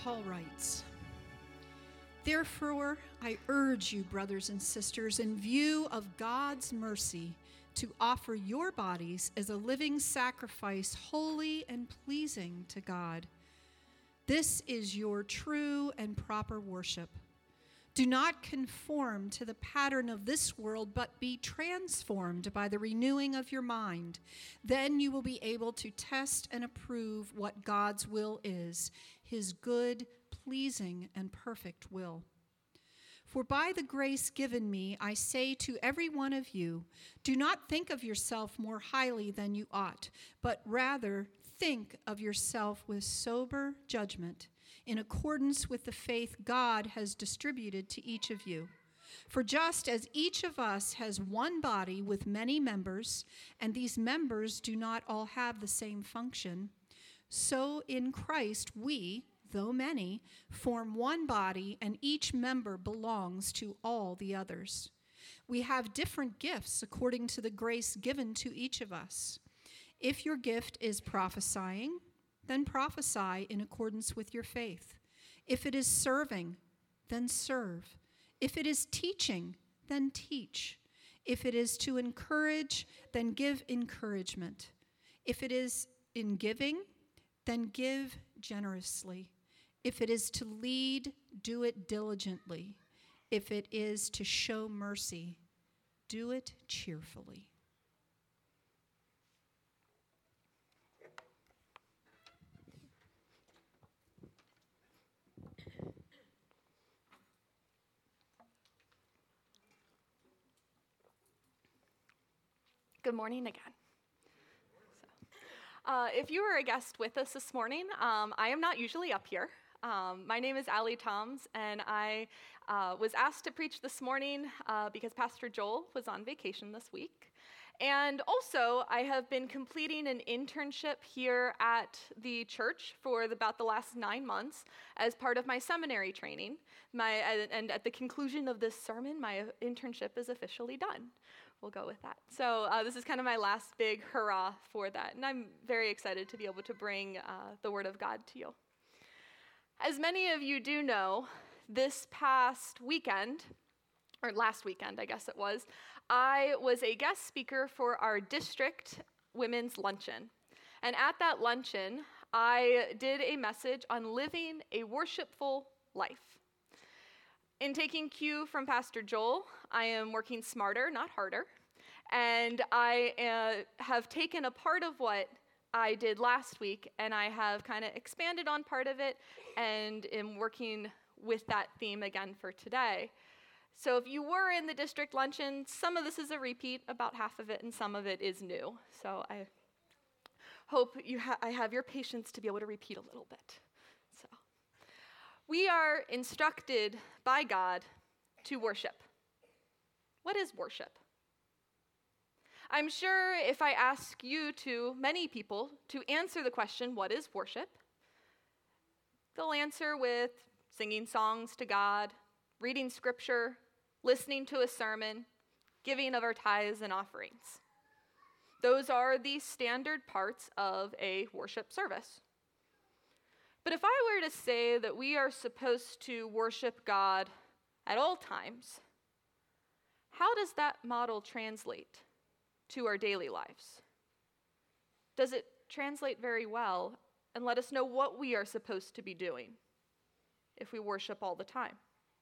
Paul writes, "Therefore, I urge you, brothers and sisters, in view of God's mercy, to offer your bodies as a living sacrifice, holy and pleasing to God. This is your true and proper worship. Do not conform to the pattern of this world, but be transformed by the renewing of your mind. Then you will be able to test and approve what God's will is, his good, pleasing, and perfect will. For by the grace given me, I say to every one of you, do not think of yourself more highly than you ought, but rather think of yourself with sober judgment, in accordance with the faith God has distributed to each of you. For just as each of us has one body with many members, and these members do not all have the same function, so in Christ we, though many, form one body, and each member belongs to all the others. We have different gifts according to the grace given to each of us. If your gift is prophesying, then prophesy in accordance with your faith. If it is serving, then serve. If it is teaching, then teach. If it is to encourage, then give encouragement. If it is in giving, then give generously. If it is to lead, do it diligently. If it is to show mercy, do it cheerfully." Good morning again. If you were a guest with us this morning, I am not usually up here. My name is Allie Toms, and I was asked to preach this morning because Pastor Joel was on vacation this week. And also, I have been completing an internship here at the church for about the last 9 months as part of my seminary training. And at the conclusion of this sermon, my internship is officially done. We'll go with that. So this is kind of my last big hurrah for that, and I'm very excited to be able to bring the Word of God to you. As many of you do know, this past weekend, or last weekend, I guess it was, I was a guest speaker for our district women's luncheon. And at that luncheon, I did a message on living a worshipful life. In taking cue from Pastor Joel, I am working smarter, not harder, and I have taken a part of what I did last week, and I have kind of expanded on part of it, and am working with that theme again for today. So if you were in the district luncheon, some of this is a repeat, about half of it, and some of it is new. So I hope I have your patience to be able to repeat a little bit. We are instructed by God to worship. What is worship? I'm sure if I ask many people, to answer the question, what is worship? They'll answer with singing songs to God, reading scripture, listening to a sermon, giving of our tithes and offerings. Those are the standard parts of a worship service. But if I were to say that we are supposed to worship God at all times, how does that model translate to our daily lives? Does it translate very well and let us know what we are supposed to be doing if we worship all the time?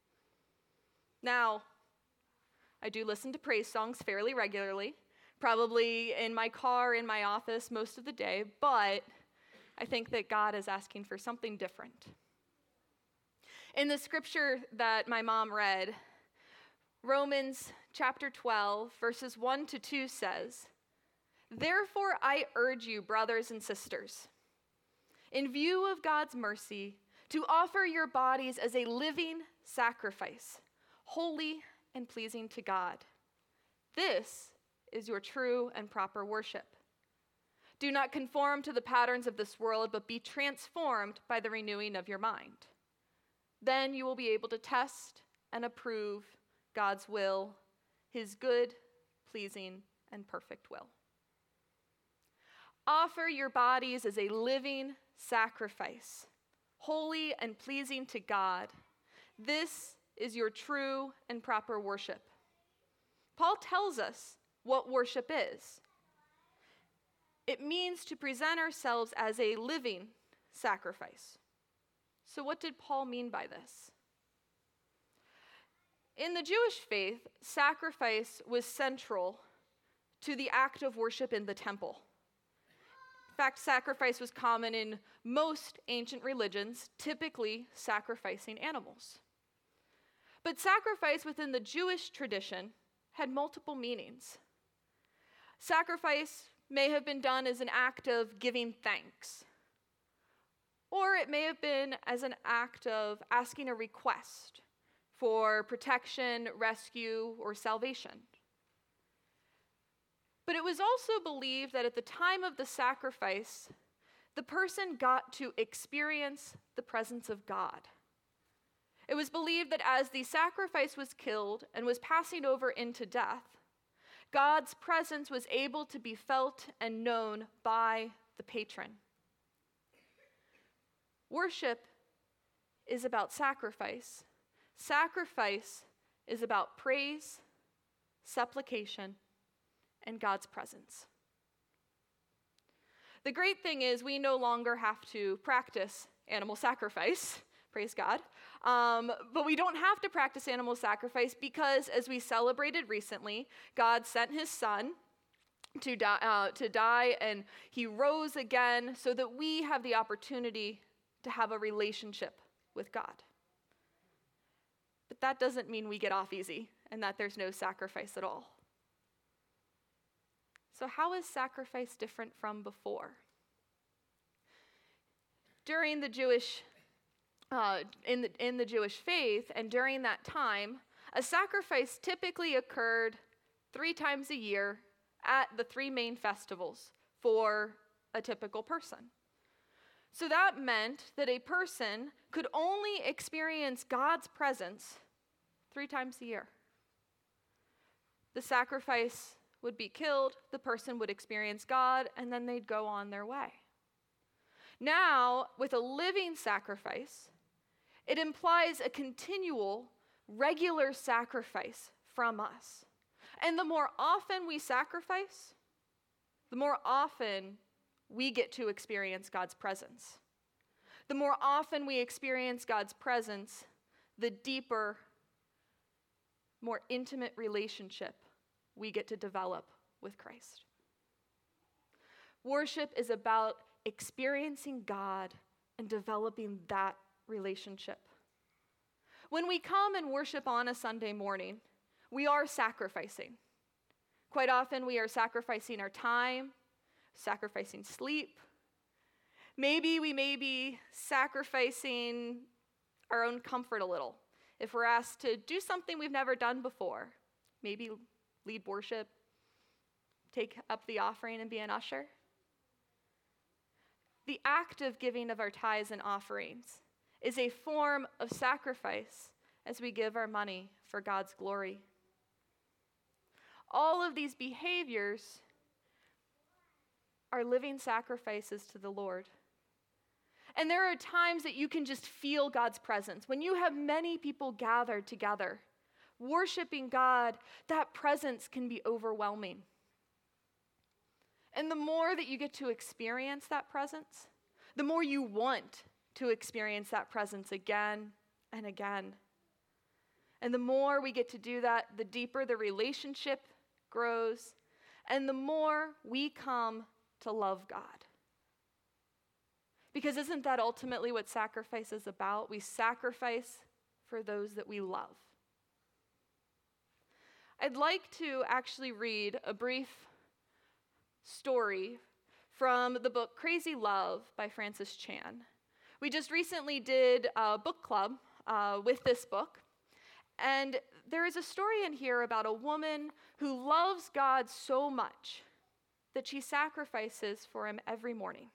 Now, I do listen to praise songs fairly regularly, probably in my car, in my office most of the day, but I think that God is asking for something different. In the scripture that my mom read, Romans chapter 12, verses 1-2 says, "Therefore I urge you, brothers and sisters, in view of God's mercy, to offer your bodies as a living sacrifice, holy and pleasing to God. This is your true and proper worship. Do not conform to the patterns of this world, but be transformed by the renewing of your mind. Then you will be able to test and approve God's will, his good, pleasing, and perfect will." Offer your bodies as a living sacrifice, holy and pleasing to God. This is your true and proper worship. Paul tells us what worship is. It means to present ourselves as a living sacrifice. So what did Paul mean by this? In the Jewish faith, sacrifice was central to the act of worship in the temple. In fact, sacrifice was common in most ancient religions, typically sacrificing animals. But sacrifice within the Jewish tradition had multiple meanings. Sacrifice may have been done as an act of giving thanks, or it may have been as an act of asking a request for protection, rescue, or salvation. But it was also believed that at the time of the sacrifice, the person got to experience the presence of God. It was believed that as the sacrifice was killed and was passing over into death, God's presence was able to be felt and known by the patron. Worship is about sacrifice. Sacrifice is about praise, supplication, and God's presence. The great thing is we no longer have to practice animal sacrifice, praise God, but we don't have to practice animal sacrifice because, as we celebrated recently, God sent his son to die, and he rose again so that we have the opportunity to have a relationship with God. But that doesn't mean we get off easy and that there's no sacrifice at all. So how is sacrifice different from before? During the Jewish, in the Jewish faith, and during that time, a sacrifice typically occurred 3 times a year at the 3 main festivals for a typical person. So that meant that a person could only experience God's presence 3 times a year. The sacrifice would be killed, the person would experience God, and then they'd go on their way. Now, with a living sacrifice, it implies a continual, regular sacrifice from us. And the more often we sacrifice, the more often we get to experience God's presence. The more often we experience God's presence, the deeper, more intimate relationship we get to develop with Christ. Worship is about experiencing God and developing that relationship. When we come and worship on a Sunday morning, we are sacrificing. Quite often we are sacrificing our time, sacrificing sleep. Maybe we may be sacrificing our own comfort a little. If we're asked to do something we've never done before, maybe lead worship, take up the offering and be an usher. The act of giving of our tithes and offerings is a form of sacrifice as we give our money for God's glory. All of these behaviors are living sacrifices to the Lord. And there are times that you can just feel God's presence. When you have many people gathered together, worshiping God, that presence can be overwhelming. And the more that you get to experience that presence, the more you want to experience that presence again and again. And the more we get to do that, the deeper the relationship grows, and the more we come to love God. Because isn't that ultimately what sacrifice is about? We sacrifice for those that we love. I'd like to actually read a brief story from the book Crazy Love by Francis Chan. We just recently did a book club with this book, and there is a story in here about a woman who loves God so much that she sacrifices for him every morning.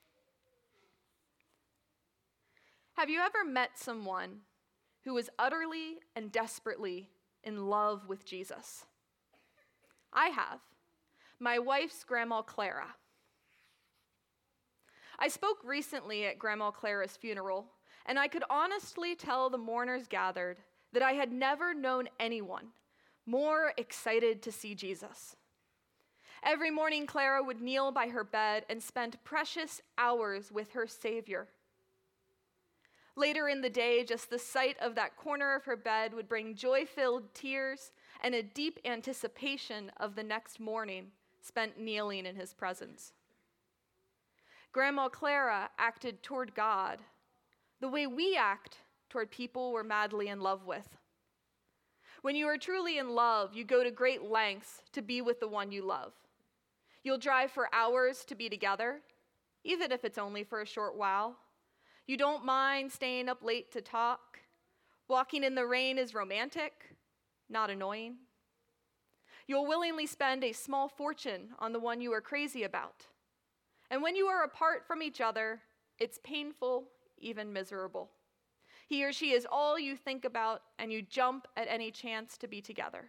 Have you ever met someone who was utterly and desperately in love with Jesus? I have. My wife's Grandma Clara. I spoke recently at Grandma Clara's funeral, and I could honestly tell the mourners gathered that I had never known anyone more excited to see Jesus. Every morning, Clara would kneel by her bed and spend precious hours with her Savior. Later in the day, just the sight of that corner of her bed would bring joy-filled tears and a deep anticipation of the next morning spent kneeling in his presence. Grandma Clara acted toward God the way we act toward people we're madly in love with. When you are truly in love, you go to great lengths to be with the one you love. You'll drive for hours to be together, even if it's only for a short while. You don't mind staying up late to talk. Walking in the rain is romantic, not annoying. You'll willingly spend a small fortune on the one you are crazy about. And when you are apart from each other, it's painful, even miserable. He or she is all you think about, and you jump at any chance to be together.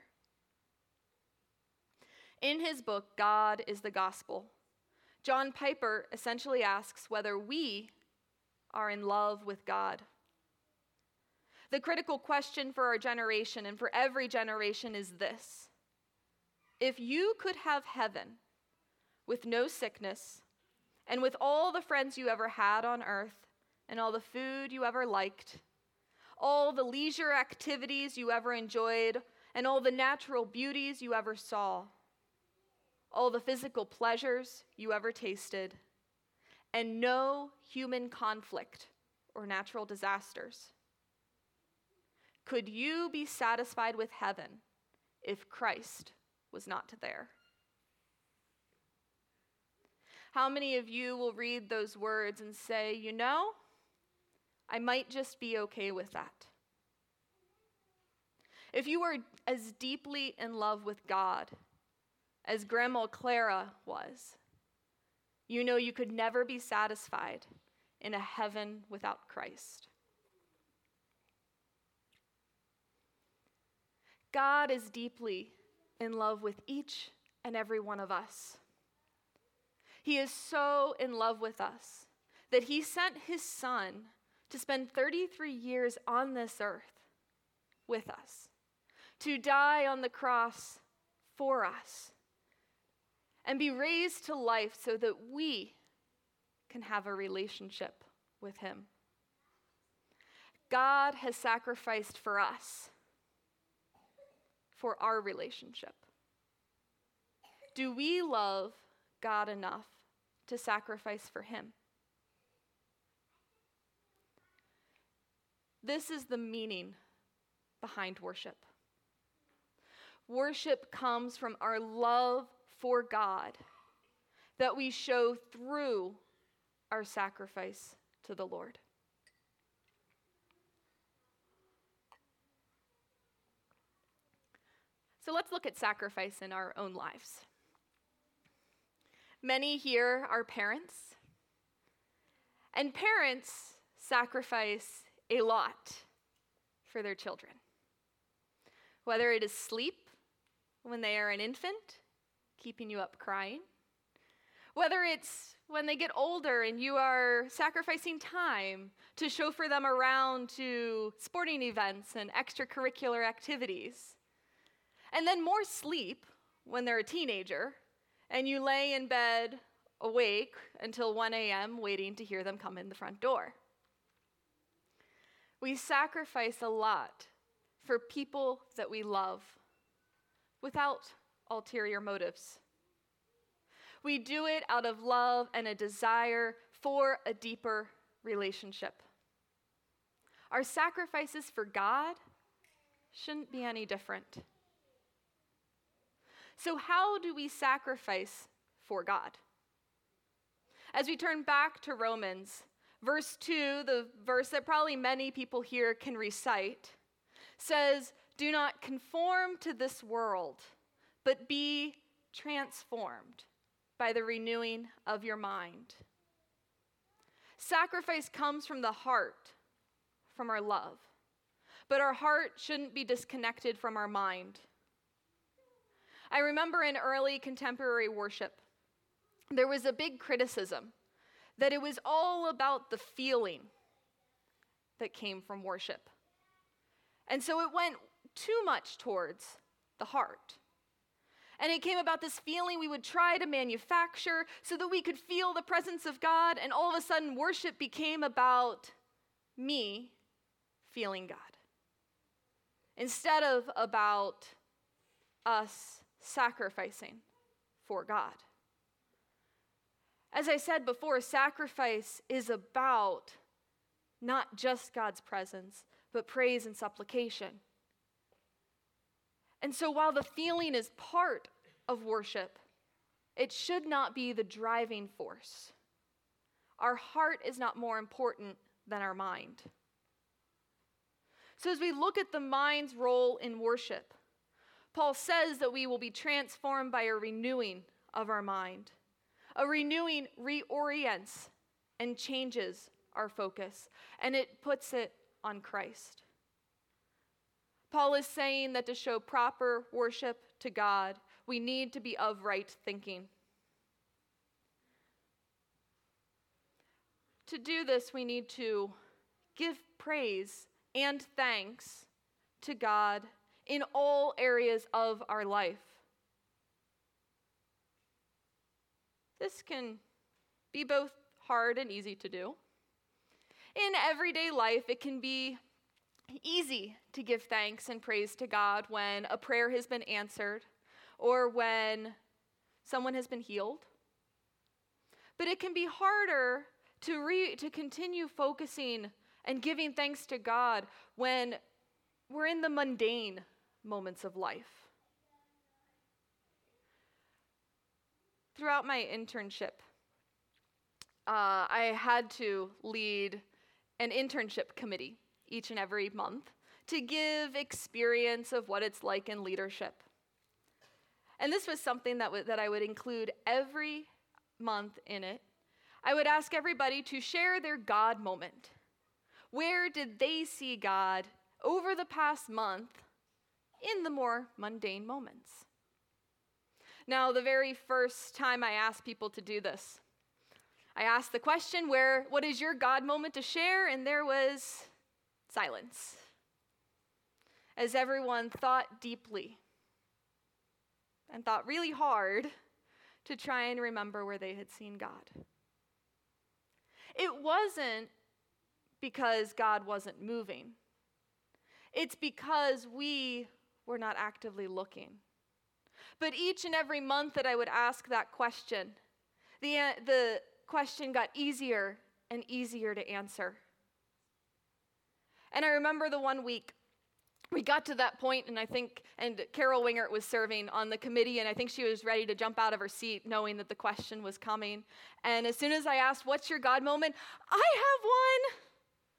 In his book, God is the Gospel, John Piper essentially asks whether we are in love with God. The critical question for our generation and for every generation is this: if you could have heaven with no sickness and with all the friends you ever had on earth and all the food you ever liked, all the leisure activities you ever enjoyed, and all the natural beauties you ever saw, all the physical pleasures you ever tasted, and no human conflict or natural disasters, could you be satisfied with heaven if Christ was not there? How many of you will read those words and say, you know, I might just be okay with that? If you are as deeply in love with God as Grandma Clara was, you know you could never be satisfied in a heaven without Christ. God is deeply in love with each and every one of us. He is so in love with us that he sent his son to spend 33 years on this earth with us, to die on the cross for us, and be raised to life so that we can have a relationship with him. God has sacrificed for us, for our relationship. Do we love God enough to sacrifice for him? This is the meaning behind worship. Worship comes from our love for God that we show through our sacrifice to the Lord. So let's look at sacrifice in our own lives. Many here are parents, and parents sacrifice a lot for their children. Whether it is sleep when they are an infant, keeping you up crying, whether it's when they get older and you are sacrificing time to chauffeur them around to sporting events and extracurricular activities, and then more sleep when they're a teenager and you lay in bed awake until 1 a.m. waiting to hear them come in the front door. We sacrifice a lot for people that we love without ulterior motives. We do it out of love and a desire for a deeper relationship. Our sacrifices for God shouldn't be any different. So how do we sacrifice for God? As we turn back to Romans, verse 2, the verse that probably many people here can recite, says, "Do not conform to this world, but be transformed by the renewing of your mind." Sacrifice comes from the heart, from our love, but our heart shouldn't be disconnected from our mind. I remember in early contemporary worship, there was a big criticism that it was all about the feeling that came from worship. And so it went too much towards the heart. And it came about this feeling we would try to manufacture so that we could feel the presence of God, and all of a sudden worship became about me feeling God, instead of about us sacrificing for God. As I said before, sacrifice is about not just God's presence, but praise and supplication. And so while the feeling is part of worship, it should not be the driving force. Our heart is not more important than our mind. So as we look at the mind's role in worship, Paul says that we will be transformed by a renewing of our mind. A renewing reorients and changes our focus, and it puts it on Christ. Paul is saying that to show proper worship to God, we need to be of right thinking. To do this, we need to give praise and thanks to God in all areas of our life. This can be both hard and easy to do. In everyday life, it can be easy to give thanks and praise to God when a prayer has been answered or when someone has been healed. But it can be harder to continue focusing and giving thanks to God when we're in the mundane moments of life. Throughout my internship, I had to lead an internship committee each and every month to give experience of what it's like in leadership. And this was something that I would include every month in it. I would ask everybody to share their God moment. Where did they see God over the past month in the more mundane moments? Now, the very first time I asked people to do this, I asked the question, what is your God moment to share? And there was silence, as everyone thought deeply and thought really hard to try and remember where they had seen God. It wasn't because God wasn't moving. It's because we were not actively looking. But each and every month that I would ask that question, the question got easier and easier to answer. And I remember the one week we got to that point, and Carol Wingert was serving on the committee, and I think she was ready to jump out of her seat knowing that the question was coming. And as soon as I asked, what's your God moment? I have one.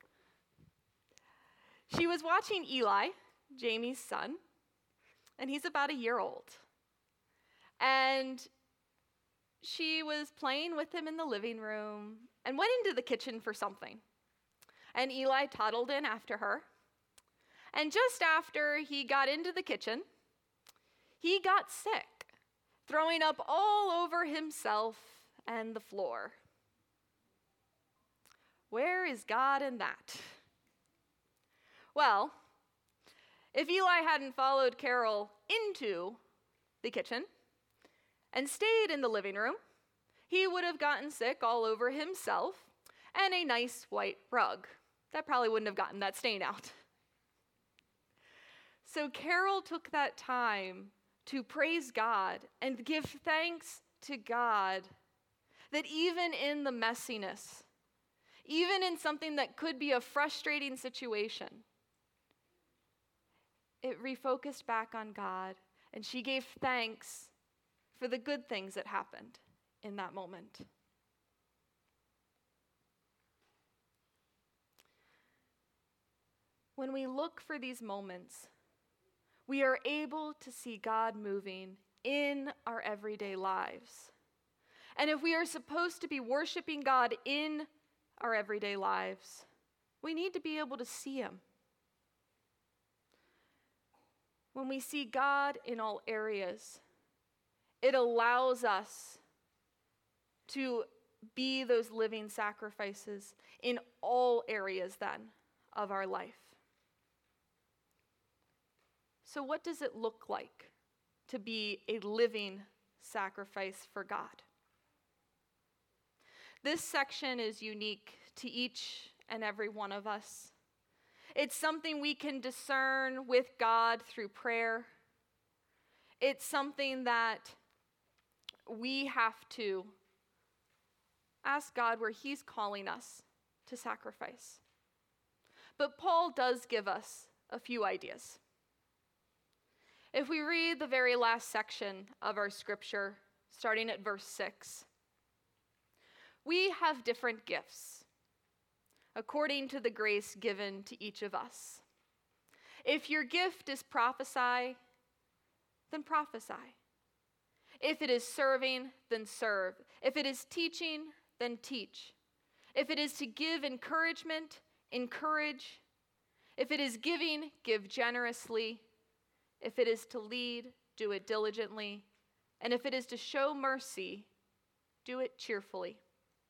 She was watching Eli, Jamie's son, and he's about a year old. And she was playing with him in the living room and went into the kitchen for something. And Eli toddled in after her. And just after he got into the kitchen, he got sick, throwing up all over himself and the floor. Where is God in that? Well, if Eli hadn't followed Carol into the kitchen and stayed in the living room, he would have gotten sick all over himself and a nice white rug. That probably wouldn't have gotten that stain out. So Carol took that time to praise God and give thanks to God that even in the messiness, even in something that could be a frustrating situation, it refocused back on God, and she gave thanks for the good things that happened in that moment. When we look for these moments, we are able to see God moving in our everyday lives. And if we are supposed to be worshiping God in our everyday lives, we need to be able to see Him. When we see God in all areas, it allows us to be those living sacrifices in all areas then of our life. So what does it look like to be a living sacrifice for God? This section is unique to each and every one of us. It's something we can discern with God through prayer. It's something that we have to ask God where he's calling us to sacrifice. But Paul does give us a few ideas. If we read the very last section of our scripture, starting at verse 6, we have different gifts according to the grace given to each of us. If your gift is prophesy, then prophesy. If it is serving, then serve. If it is teaching, then teach. If it is to give encouragement, encourage. If it is giving, give generously. If it is to lead, do it diligently. And if it is to show mercy, do it cheerfully.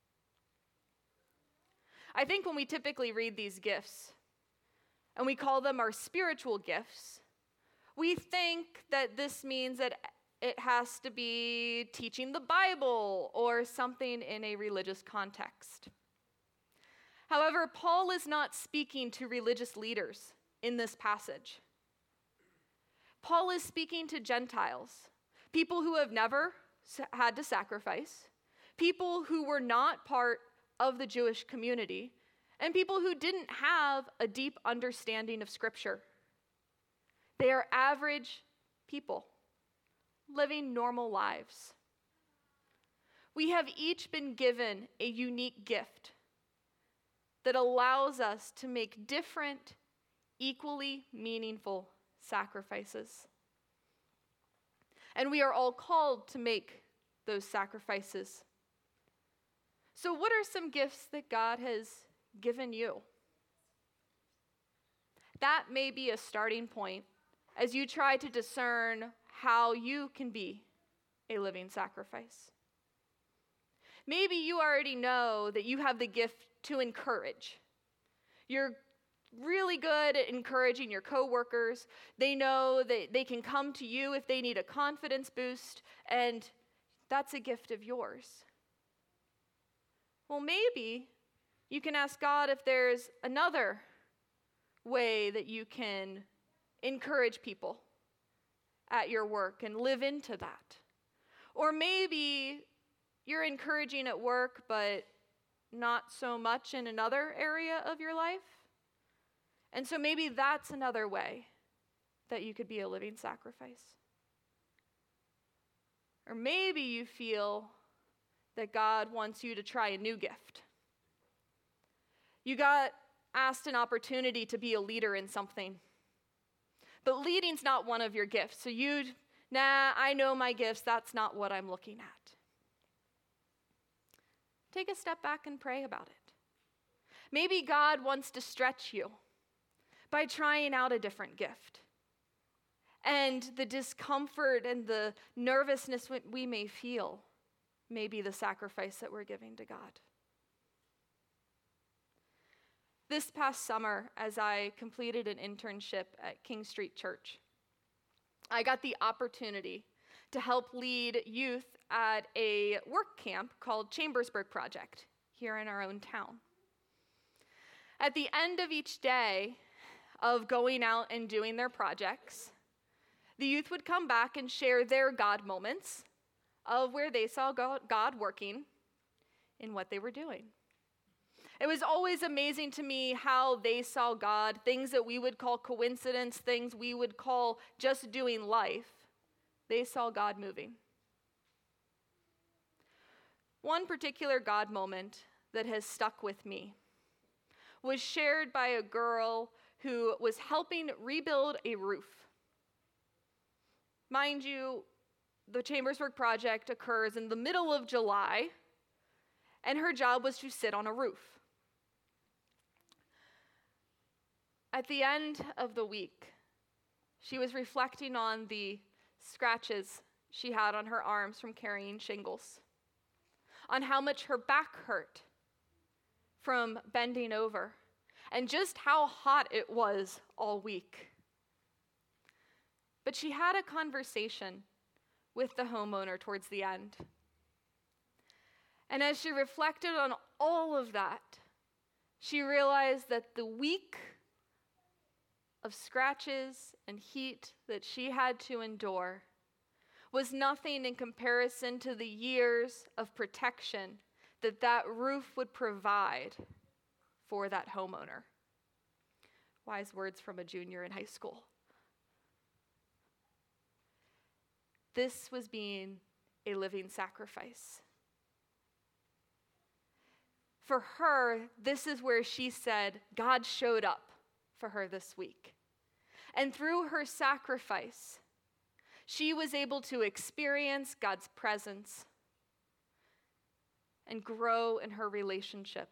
I think when we typically read these gifts, and we call them our spiritual gifts, we think that this means that it has to be teaching the Bible or something in a religious context. However, Paul is not speaking to religious leaders in this passage. Paul is speaking to Gentiles, people who have never had to sacrifice, people who were not part of the Jewish community, and people who didn't have a deep understanding of Scripture. They are average people living normal lives. We have each been given a unique gift that allows us to make different, equally meaningful sacrifices. And we are all called to make those sacrifices. So what are some gifts that God has given you? That may be a starting point as you try to discern how you can be a living sacrifice. Maybe you already know that you have the gift to encourage. You're really good at encouraging your coworkers. They know that they can come to you if they need a confidence boost, and that's a gift of yours. Well, maybe you can ask God if there's another way that you can encourage people at your work and live into that. Or maybe you're encouraging at work, but not so much in another area of your life. And so maybe that's another way that you could be a living sacrifice. Or maybe you feel that God wants you to try a new gift. You got asked an opportunity to be a leader in something. But leading's not one of your gifts. So I know my gifts, that's not what I'm looking at. Take a step back and pray about it. Maybe God wants to stretch you by trying out a different gift. And the discomfort and the nervousness we may feel may be the sacrifice that we're giving to God. This past summer, as I completed an internship at King Street Church, I got the opportunity to help lead youth at a work camp called Chambersburg Project here in our own town. At the end of each day of going out and doing their projects, the youth would come back and share their God moments of where they saw God working in what they were doing. It was always amazing to me how they saw God, things that we would call coincidence, things we would call just doing life. They saw God moving. One particular God moment that has stuck with me was shared by a girl who was helping rebuild a roof. Mind you, the Chambersburg Project occurs in the middle of July, and her job was to sit on a roof. At the end of the week, she was reflecting on the scratches she had on her arms from carrying shingles, on how much her back hurt from bending over, and just how hot it was all week. But she had a conversation with the homeowner towards the end. And as she reflected on all of that, she realized that the week of scratches and heat that she had to endure was nothing in comparison to the years of protection that that roof would provide for that homeowner. Wise words from a junior in high school. This was being a living sacrifice. For her, this is where she said God showed up for her this week. And through her sacrifice, she was able to experience God's presence and grow in her relationship.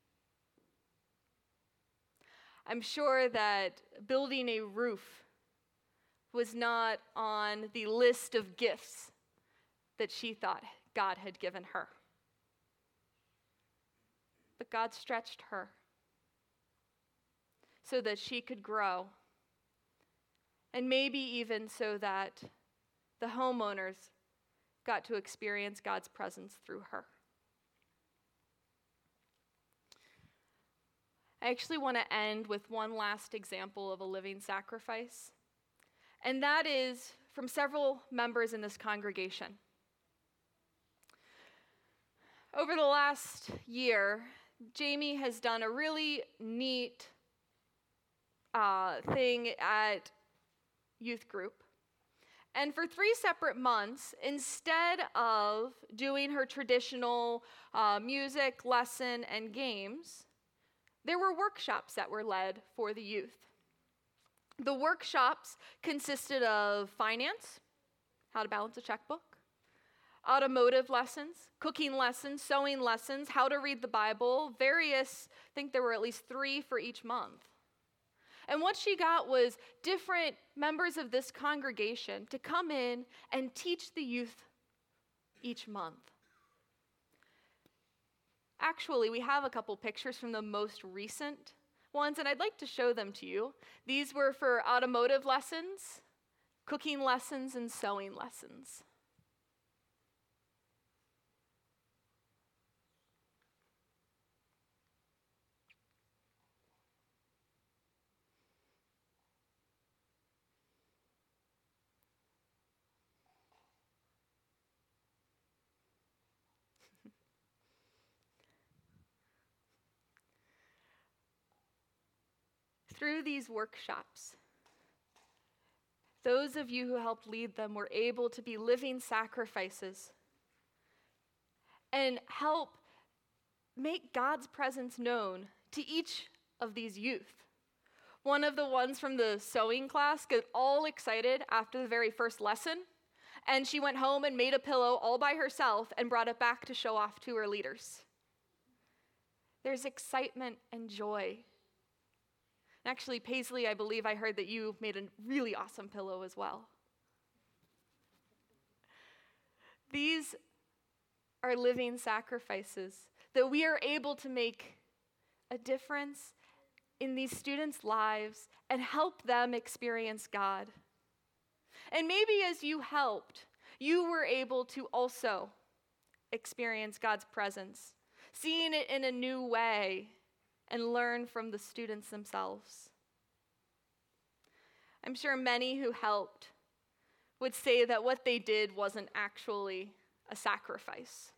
I'm sure that building a roof was not on the list of gifts that she thought God had given her. But God stretched her so that she could grow, and maybe even so that the homeowners got to experience God's presence through her. I actually want to end with one last example of a living sacrifice, and that is from several members in this congregation. Over the last year, Jamie has done a really neat thing at youth group. And for 3 separate months, instead of doing her traditional music, lesson, and games, there were workshops that were led for the youth. The workshops consisted of finance, how to balance a checkbook, automotive lessons, cooking lessons, sewing lessons, how to read the Bible, various, I think there were at least 3 for each month. And what she got was different members of this congregation to come in and teach the youth each month. Actually, we have a couple pictures from the most recent ones, and I'd like to show them to you. These were for automotive lessons, cooking lessons, and sewing lessons. Through these workshops, those of you who helped lead them were able to be living sacrifices and help make God's presence known to each of these youth. One of the ones from the sewing class got all excited after the very first lesson, and she went home and made a pillow all by herself and brought it back to show off to her leaders. There's excitement and joy. Actually, Paisley, I believe I heard that you made a really awesome pillow as well. These are living sacrifices that we are able to make a difference in these students' lives and help them experience God. And maybe as you helped, you were able to also experience God's presence, seeing it in a new way, and learn from the students themselves. I'm sure many who helped would say that what they did wasn't actually a sacrifice.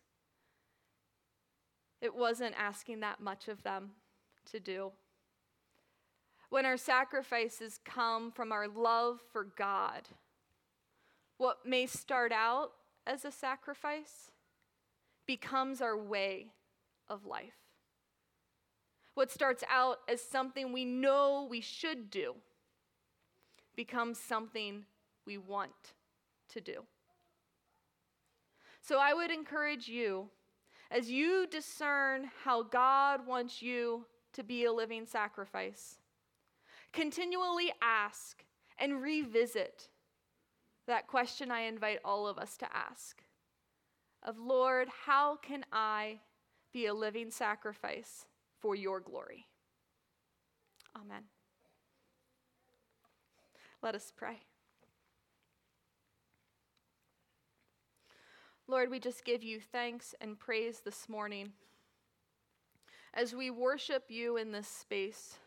It wasn't asking that much of them to do. When our sacrifices come from our love for God, what may start out as a sacrifice becomes our way of life. What starts out as something we know we should do becomes something we want to do. So I would encourage you, as you discern how God wants you to be a living sacrifice, continually ask and revisit that question I invite all of us to ask of, Lord, how can I be a living sacrifice for your glory? Amen. Let us pray. Lord, we just give you thanks and praise this morning as we worship you in this space.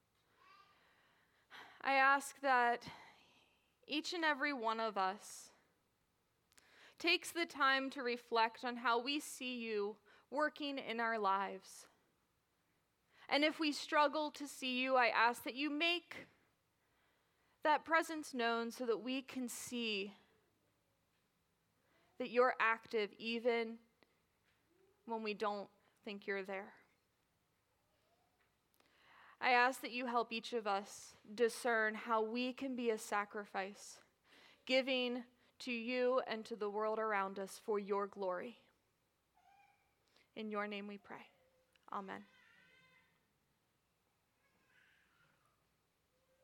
I ask that each and every one of us takes the time to reflect on how we see you working in our lives. And if we struggle to see you, I ask that you make that presence known so that we can see that you're active even when we don't think you're there. I ask that you help each of us discern how we can be a sacrifice, giving to you and to the world around us for your glory. In your name we pray. Amen.